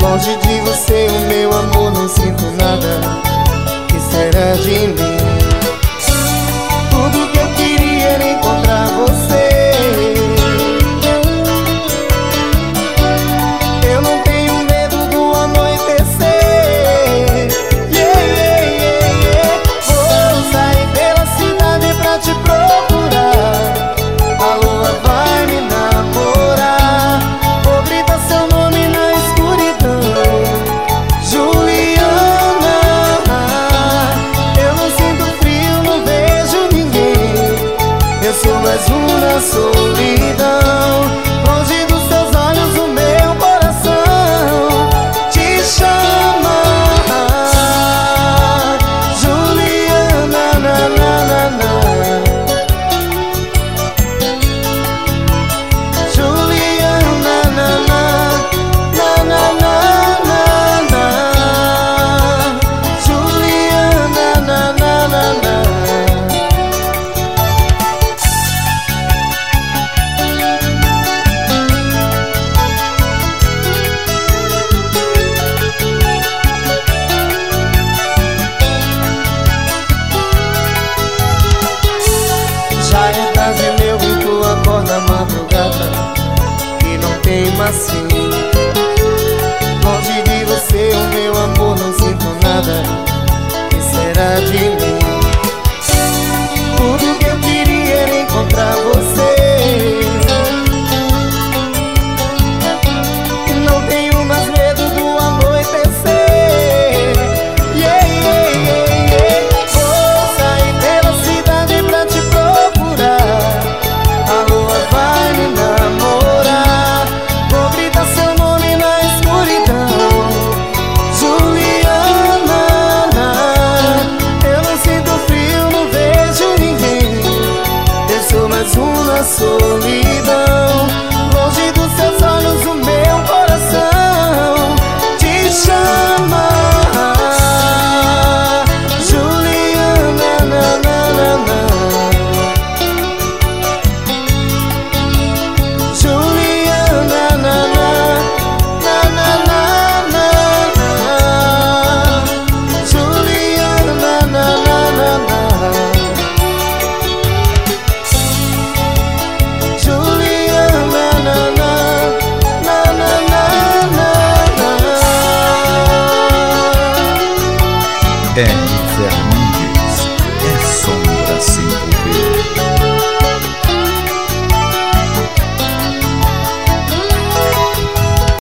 Longe de você, o meu amor, não sinto nada. Que será de mim? Tudo que eu queria era encontrar você. Eu não tenho medo do anoitecer. Vou sair pela cidade pra te procurar. A lua vai me namorar. Vou gritar seu nome na escuridão. Juliana. Eu não sinto frio, não vejo ninguém. Eu sou mais um na solidão. Longe dos seus olhos o meu coração te chama. Juliana, na, na, na, na. Juliana, na, na, na, na, na, na, na. Juliana, na, na, na, na. Já é tarde, meu grito acorda a madrugada e não tem mais fim. Longe de você, o meu amor, não sinto nada. Que será de mim? Tudo que eu queria era encontrar você. Não tenho mais medo do anoitecer. Vou sair pela cidade pra te procurar. A lua vai me namorar. Vou gritar seu nome na escuridão. Juliana. Eu não sinto frio, não vejo ninguém. Eu sou mais um na solidão. Longe dos seus olhos o meu coração te chama. Juliana, na, na, na, na. Juliana, na, na, na, na, na, na, na. Juliana, na, na, na, na. Juliana, na, na, na, na, na, na. É inferno.